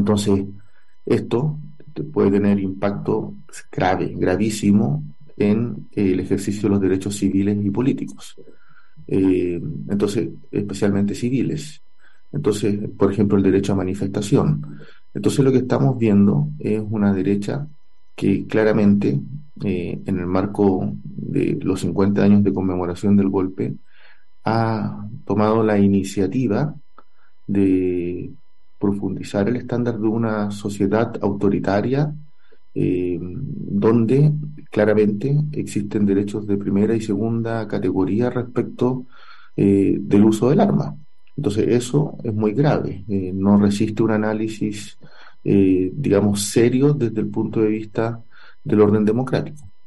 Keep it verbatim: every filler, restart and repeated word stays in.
Entonces, esto te- puede tener impacto grave, gravísimo en el ejercicio de los derechos civiles y políticos. Eh, entonces, especialmente civiles. Entonces, por ejemplo, el derecho a manifestación. Entonces, lo que estamos viendo es una derecha que claramente, eh, en el marco de los cincuenta años de conmemoración del golpe, ha tomado la iniciativa de profundizar el estándar de una sociedad autoritaria, eh, donde claramente existen derechos de primera y segunda categoría respecto, eh, del uso del arma. Entonces eso es muy grave, eh, no resiste un análisis, eh, digamos, serio desde el punto de vista del orden democrático.